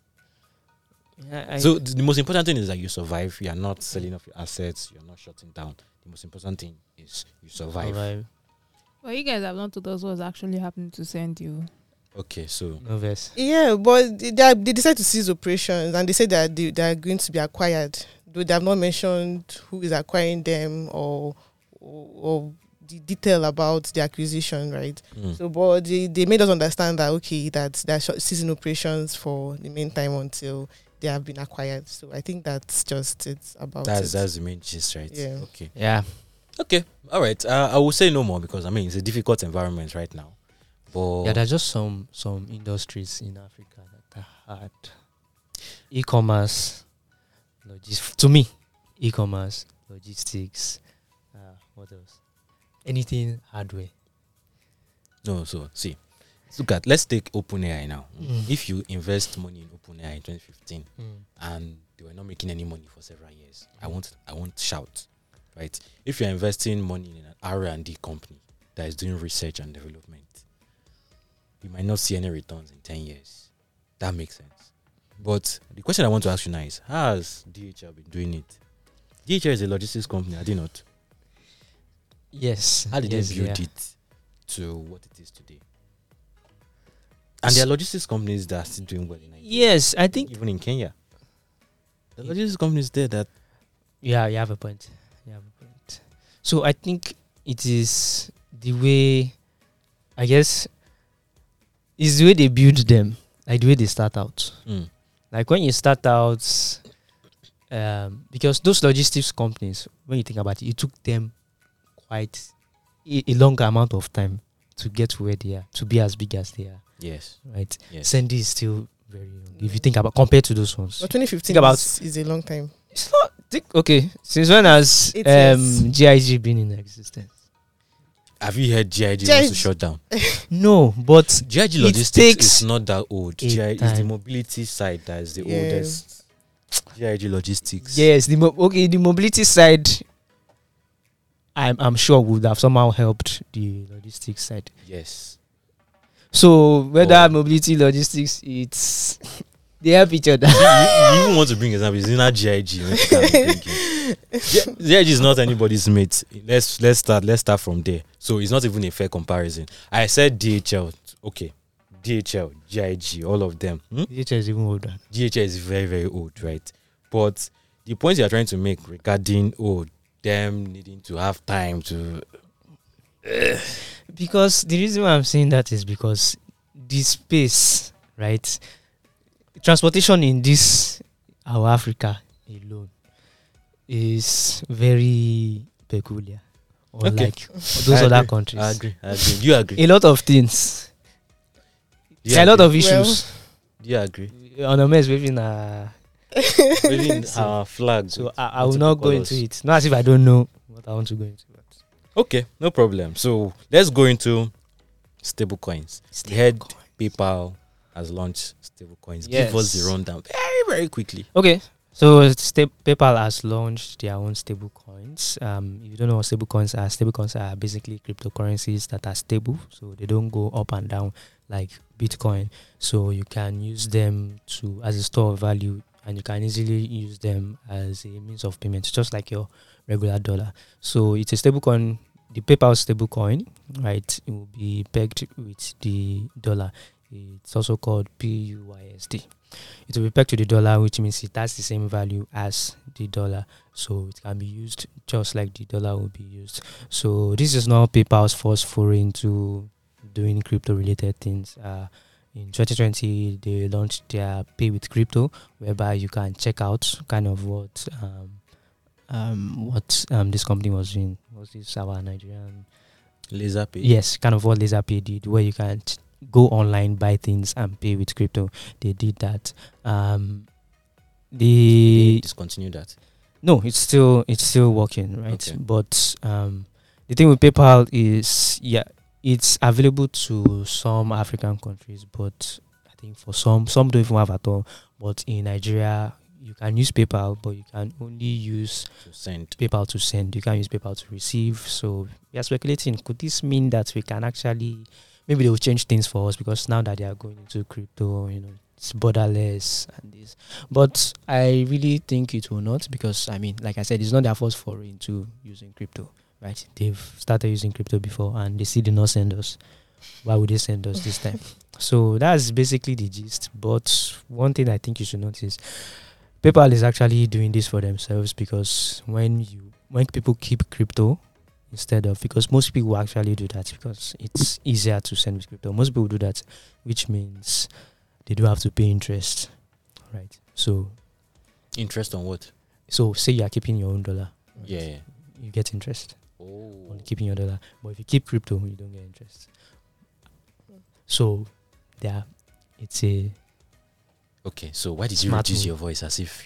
Yeah, I, So th- the most important thing is that you survive. You are not selling off your assets. You're not shutting down. The most important thing is you survive. survive. Well, you guys have not told us what's actually happening to send you. Okay, so No verse. Yeah, but they, they, are- they decided to cease operations and they said that they, they are going to be acquired. Though they have not mentioned who is acquiring them or or, or the detail about the acquisition, right? mm, So, but they, they made us understand that okay, that they're short- ceasing operations for the meantime until they have been acquired. So I think that's just it about that's it. that's the main gist, right? Yeah. Okay. Yeah. Okay. All right. Uh, I will say no more because I mean it's a difficult environment right now. But Yeah, there's just some some industries in Africa that are hard. E-commerce, logis- to me, e-commerce, logistics, uh, what else? Anything hardware. no. So see, look at let's take OpenAI now. Mm. If you invest money in OpenAI in twenty fifteen Mm. and they were not making any money for several years, I won't I won't shout, right? If you're investing money in an R and D company that is doing research and development, you might not see any returns in ten years. That makes sense. But the question I want to ask you now is, how has D H L been doing it? D H L is a logistics company, are they not? Yes. How did yes, they build yeah. it to what it is today? And there are logistics companies that are still doing well in Nigeria, Yes, I think. even in Kenya. The logistics companies there that Yeah, you have a point. You have a point. So I think it is the way, I guess, is the way they build them, like the way they start out. mm, Like when you start out, um, because those logistics companies, when you think about it, it took them quite a, a long amount of time to get to where they are, to be as big as they are, yes, right? yes. Sandy is still very young. If you think about, compared to those ones. But twenty fifteen Think about- is, is a long time. It's not, think, okay, since when has Eight years. um, G I G been in existence? Have you heard G I G G I G wants to shut down? No, but G I G It logistics takes is not that old. a G I G is the time. mobility side that is the Yeah. oldest. G I G logistics. yes, the mo- okay, the mobility side, I'm I'm sure would have somehow helped the logistics side. Yes. So whether Oh. mobility logistics, it's they help each other. you, you, you even want to bring examples? It's not G I G. when you start thinking. G- G I G is not anybody's mate. Let's let's start. Let's start from there. So it's not even a fair comparison. I said D H L. Okay, D H L, G I G, all of them. Hmm? D H L is even older. D H L is very very old, right? But the point you are trying to make regarding oh them needing to have time to Because the reason why I'm saying that is because the space, right? Transportation in this our Africa alone is very peculiar. Unlike those I other agree. countries. I agree. I agree. Do you agree? A lot of things. Do you There are a lot agree? of Well, issues. Do you agree? On a mess waving uh Waving our flag. so with I, I will multiple not go colours. into it. Not as if I don't know what I want to go into. But Okay, no problem. So let's go into stable coins. We heard PayPal has launched stable coins. Give us Yes. the rundown very, very quickly. Okay, so sta- PayPal has launched their own stable coins. Um, if you don't know what stable coins are, stable coins are basically cryptocurrencies that are stable, so they don't go up and down like Bitcoin. So you can use them to as a store of value, and you can easily use them as a means of payment, just like your regular dollar. So it's a stable coin. The PayPal stable coin, right? It will be pegged with the dollar. It's also called P U Y S D. It will be pegged to the dollar, which means it has the same value as the dollar. So it can be used just like the dollar will be used. So this is not PayPal's first foray into doing crypto-related things. Uh, in twenty twenty, they launched their Pay with Crypto, whereby you can check out kind of what um, um, what um, this company was doing. Was this our Nigerian? Laserpay. Yes, kind of what Laserpay did, where you can t- go online, buy things, and pay with crypto. They did that. Um, the They discontinue that. no, it's still it's still working, right? Okay. But um, the thing with PayPal is, yeah, it's available to some African countries, but I think for some, some don't even have at all. But in Nigeria, you can use PayPal, but you can only use To send. PayPal to send. You can't use PayPal to receive. So we are speculating, could this mean that we can actually, maybe they will change things for us, because now that they are going into crypto, you know, it's borderless and this. But I really think it will not, because I mean, like I said, it's not their first foray into using crypto, right? They've started using crypto before and they still did not send us. Why would they send us this time? So that's basically the gist. But one thing I think you should notice, PayPal is actually doing this for themselves, because when you when people keep crypto instead of, because most people actually do that because it's easier to send with crypto. Most people do that, which means they do have to pay interest, right? So Interest on what? so say you are keeping your own dollar, right? Yeah. yeah. You get interest Oh. on keeping your dollar, but if you keep crypto, you don't get interest. So yeah, it's a Okay, so why did you Smart reduce move. your voice as if?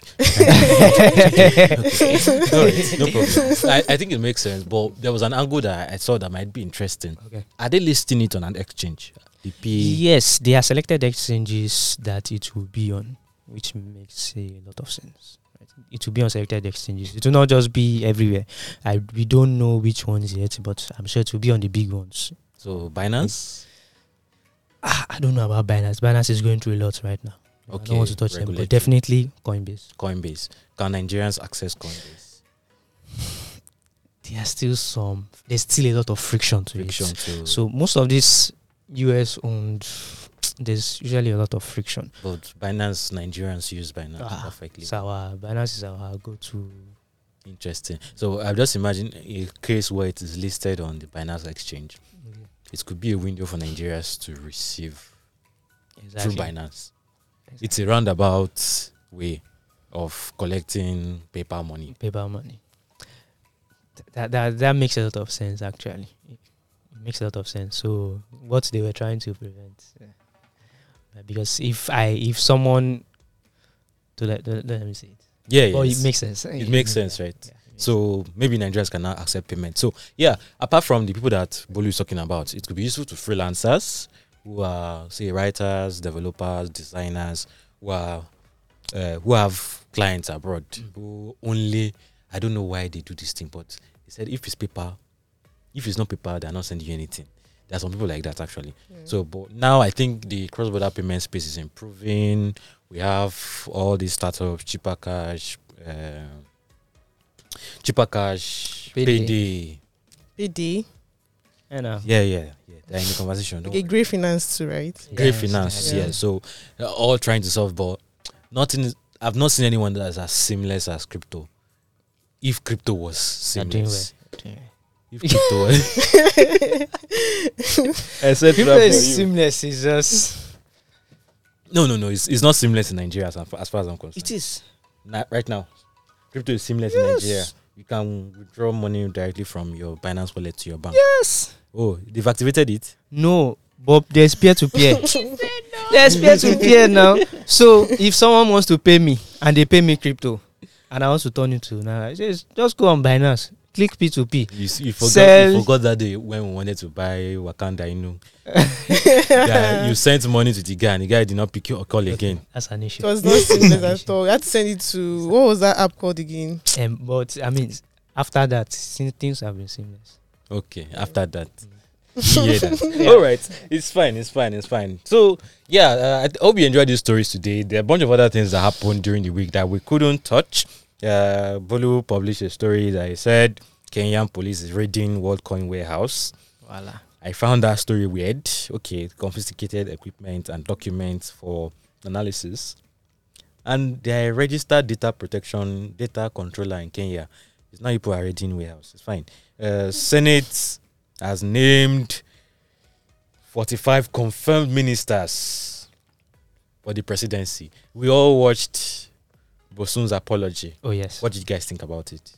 okay. No, worries, no problem. I, I think it makes sense, but there was an angle that I saw that might be interesting. okay. Are they listing it on an exchange? The P. Yes, they are selected exchanges that it will be on, which makes a lot of sense. Right? It will be on selected exchanges. It will not just be everywhere. I we don't know which ones yet, but I'm sure it will be on the big ones. So Binance. Ah, I don't know about Binance. Binance is going through a lot right now. I Okay, don't want to touch them, regulatory. but definitely Coinbase. Coinbase. Can Nigerians access Coinbase? There are still some. There's still a lot of friction to Friction it. to. So most of these U S owned, there's usually a lot of friction. but Binance Nigerians use Binance Ah, perfectly. So our Binance is our go-to. Interesting. So I've just imagined a case where it is listed on the Binance exchange. It could be a window for Nigerians to receive Exactly. through Binance. It's a roundabout way of collecting paper money. PayPal money. Th- That that that makes a lot of sense actually. It it makes a lot of sense. So what they were trying to prevent, uh, because if I if someone to let let, let me say it, Yeah, yeah. oh, it's- it makes sense. it makes sense, right? Yeah, it makes So maybe Nigerians can now accept payment. So yeah, apart from the people that Bolu is talking about, it could be useful to freelancers who are, say, writers, developers, designers, who are uh, who have clients abroad, Mm. who only, I don't know why they do this thing, but they said if it's paper, if it's not paper, they're not sending you anything. There are some people like that actually. So, but now I think the cross-border payment space is improving. We have all these startups, cheaper cash, uh, cheaper cash, Payday. payday. P D. And uh, Yeah, yeah, yeah. They're in the conversation. Don't Okay, worry. great finance too, right? Great yes, finance, yeah. yeah. So uh, all trying to solve, but nothing. Is, I've not seen anyone that is as seamless as crypto. If crypto was They're doing seamless, yeah. if crypto was, I said Crypto that for is you. seamless. It's just No, no, no. It's, it's not seamless in Nigeria as, as far as I'm concerned. is. Na- right now, crypto is seamless in Nigeria. You can withdraw money directly from your Binance wallet to your bank. Yes. Oh, they've activated it. No, but there's peer to peer. There's peer to peer now. So if someone wants to pay me and they pay me crypto, and I want to turn it to now, it says just go on Binance, click P two P. You, s- you forgot. Sell- You forgot that day when we wanted to buy Wakanda. You know, yeah, you sent money to the guy, and the guy did not pick your call again. That's an issue. It was not seamless at all. You had to send it to, what was that app called again? Um, but I mean, after that, since things have been seamless. Okay, after that. You hear that? All right, it's fine, it's fine, it's fine. So, yeah, uh, I th- hope you enjoyed these stories today. There are a bunch of other things that happened during the week that we couldn't touch. Uh, Bolu published a story that he said Kenyan police is raiding World Coin Warehouse. Voila. I found that story weird. Okay, confiscated equipment and documents for analysis. And their registered data protection data controller in Kenya is now people are reading warehouse. It's fine. Uh, Senate has named forty-five confirmed ministers for the presidency. We all watched Bosun's apology. Oh yes. What did you guys think about it?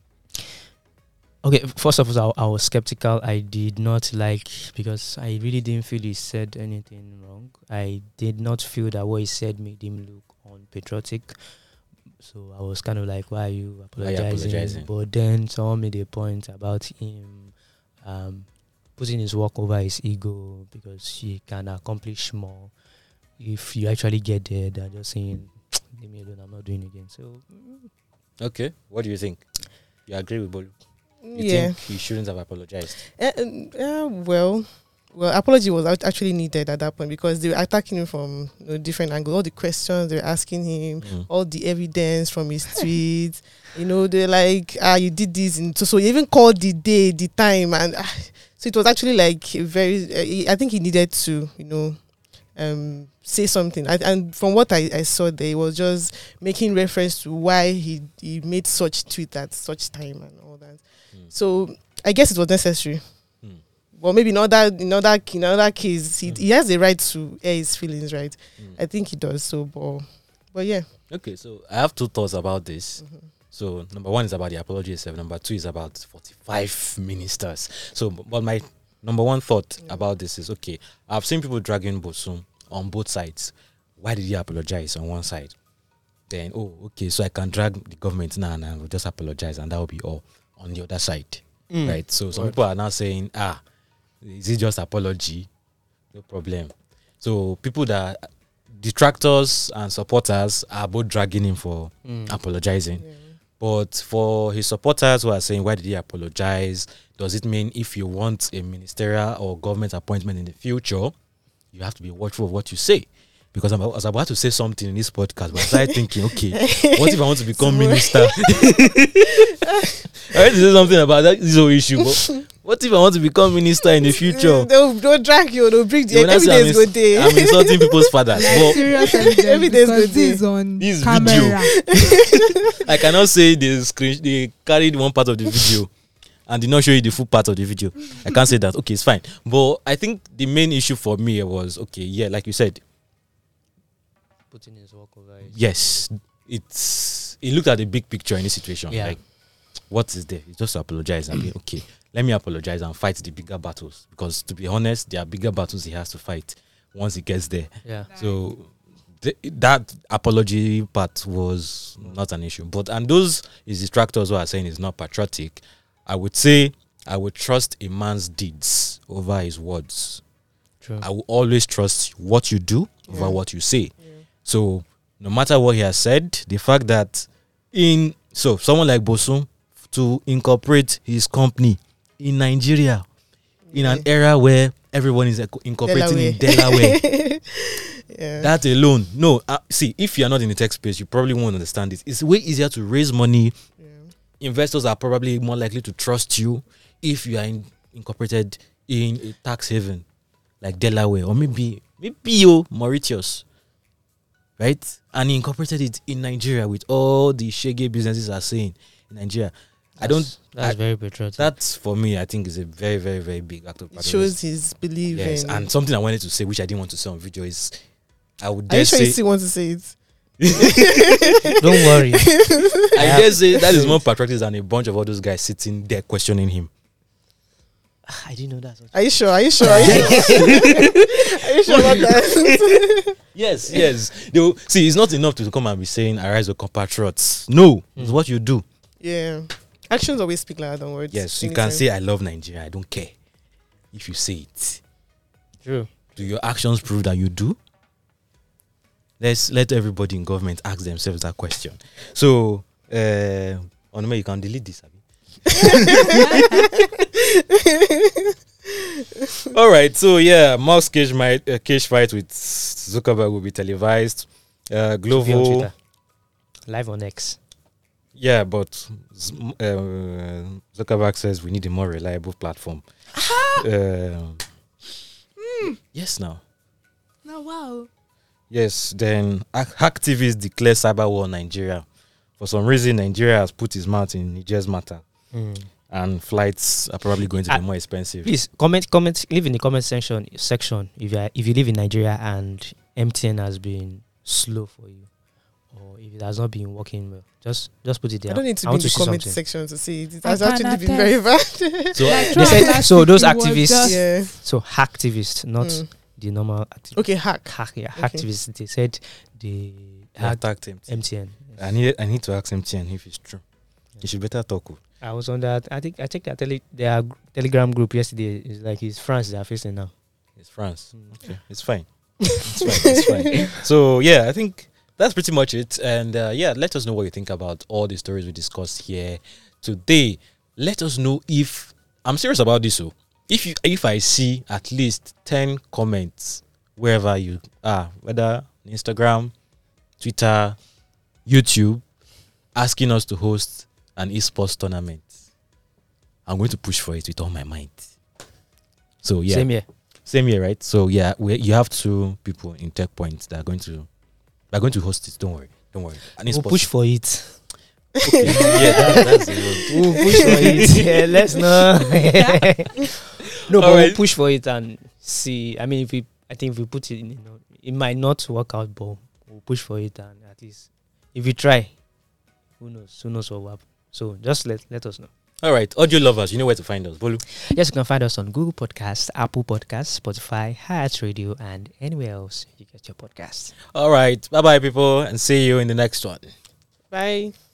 Okay, first of all, I, I was skeptical. I did not like, because I really didn't feel he said anything wrong. I did not feel that what he said made him look unpatriotic. So I was kind of like, why are you Why are you apologizing? apologizing? But then someone made a point about him um, putting his work over his ego because he can accomplish more if you actually get there than just saying, leave me alone, I'm not doing it again. So Okay, what do you think? You agree with Bolu? You Yeah. think he shouldn't have apologized? Uh, uh, well, well, apology was act- actually needed at that point because they were attacking him from you know, different angles. All the questions they were asking him, Mm. all the evidence from his tweets. You know, they're like, ah, you did this, and so so you even called the day, the time, and ah, so it was actually like a very. Uh, he- I think he needed to, you know, um, say something. I, and from what I, I saw, there he was just making reference to why he he made such tweet at such time and all that. Mm. So I guess it was necessary. Mm. Well, maybe in other in other in other case, he, Mm. he has the right to air his feelings, right? Mm. I think he does. So, but but yeah. Okay, so I have two thoughts about this. Mhm. So number one is about the apology itself. Number two is about forty-five ministers. So, but my number one thought Yeah. about this is, okay, I've seen people dragging Bosun on both sides. Why did he apologize on one side? Then, oh, okay, so I can drag the government now and I will just apologize and that will be all on the other side. Mm. Right? So some Right. people are now saying, ah, is it just apology? No problem. So people that detractors and supporters are both dragging him for Mm. apologizing. Yeah. But for his supporters who are saying, why did he apologize? Does it mean if you want a ministerial or government appointment in the future, you have to be watchful of what you say? Because I'm- I was about to say something in this podcast, but I started thinking, okay, what if I want to become Somewhere. minister? I had to say something about that this whole issue, but what if I want to become minister in the future? They'll, they'll drag you. They'll bring They the will not say I'm evidence go ins- there. I'm insulting people's fathers. Like But serious evidence Evidence because go this is on This camera. video. I cannot say they screen they carried one part of the video and did not show you the full part of the video. I can't say that. Okay, it's fine. But I think the main issue for me was, okay, yeah, like you said, Putting his work over his yes, it's it looked at the big picture in this situation. Yeah. Like, what is there? It's just to apologize and be okay. Let me apologize and fight the bigger battles. Because to be honest, there are bigger battles he has to fight once he gets there. Yeah. So th- that apology part was not an issue. But and those his detractors who are saying it's not patriotic, I would say I would trust a man's deeds over his words. True. I will always trust what you do over Yeah. what you say. Yeah. So no matter what he has said, the fact that in so someone like Bosun to incorporate his company in Nigeria in an Yeah. era where everyone is inco- incorporating in Delaware. Delaware. Yeah. That alone, no. Uh, see, if you are not in the tech space, you probably won't understand it. It's way easier to raise money. Yeah. Investors are probably more likely to trust you if you are in, incorporated in a tax haven like Delaware or maybe maybe you Mauritius, right? And he incorporated it in Nigeria with all the shaggy businesses are saying in Nigeria. I don't. That's- That's I- very patriotic. That's for me. I think is a very, very, very big act of It patriotism. shows his belief Yes, in. and something I wanted to say, which I didn't want to say on video, is I would Are dare you sure say you still want to say it? Don't worry. I dare say that is more patriotic than a bunch of all those guys sitting there questioning him. I didn't know that. Are you sure? Are you sure? Are you sure, are you sure about that? Yes, yes. They will, see, it's not enough to come and be saying "arise, O compatriots." No, it's Mm. what you do. Yeah. Actions always speak louder than words. Yes, you anytime. can say "I love Nigeria." I don't care if you say it. True. Do your actions prove that you do? Let's let everybody in government ask themselves that question. So, uh, Onome, you can delete this. Abi? All right, so yeah, Musk's cage, might, uh, cage fight with Zuckerberg will be televised. Uh, To be on Glovo, Twitter. Live on X. Yeah, but Z- uh, Zuckerberg says we need a more reliable platform. Um yes, now. No, wow. Yes, then ac- activists declare cyber war on Nigeria. For some reason, Nigeria has put his mouth in Niger's matter, and flights are probably going to be Ah, more expensive. Please comment, comment, leave in the comment section section if you are, if you live in Nigeria and M T N has been slow for you, or if it has not been working well. Just just put it there. I don't need to I be in want the see comment something. section to see it. It I has can actually been attest. very bad. So Like, uh, They said- last so week those it was activists- just- yeah. So hacktivists, not Mm. the normal activists. Okay, hack. Hack, yeah, Okay. hacktivists. They said they I hacked attacked him. M T N. I need I need to ask M T N if it's true. You should better talk. oh. I was on that. I think I think that tele, their gr- Telegram group yesterday is like it's France they are facing now. It's France. Mm. Okay, it's fine. It's fine. It's fine. So yeah, I think that's pretty much it. And uh, yeah, let us know what you think about all the stories we discussed here today. Let us know if I'm serious about this. So if you if I see at least ten comments wherever you are, whether Instagram, Twitter, YouTube, asking us to host an esports tournament, I'm going to push for it with all my might. So yeah, Same here. same here, right? So yeah, we, you have two people in Tech Point that are going to they're going to host it. Don't worry, don't worry. And it's We'll push for it. possible. yeah, that, that's the We'll push for it. Yeah, let's know. No, but All we'll right. push for it and see. I mean, if we, I think if we put it in, you know, it might not work out, but we'll push for it and at least if we try, who knows? Who knows what will happen? So just let let us know. All right, audio lovers, you know where to find us. Bolu. Yes, you can find us on Google Podcasts, Apple Podcasts, Spotify, Hearts Radio, and anywhere else you get your podcasts. All right, bye bye, people, and see you in the next one. Bye.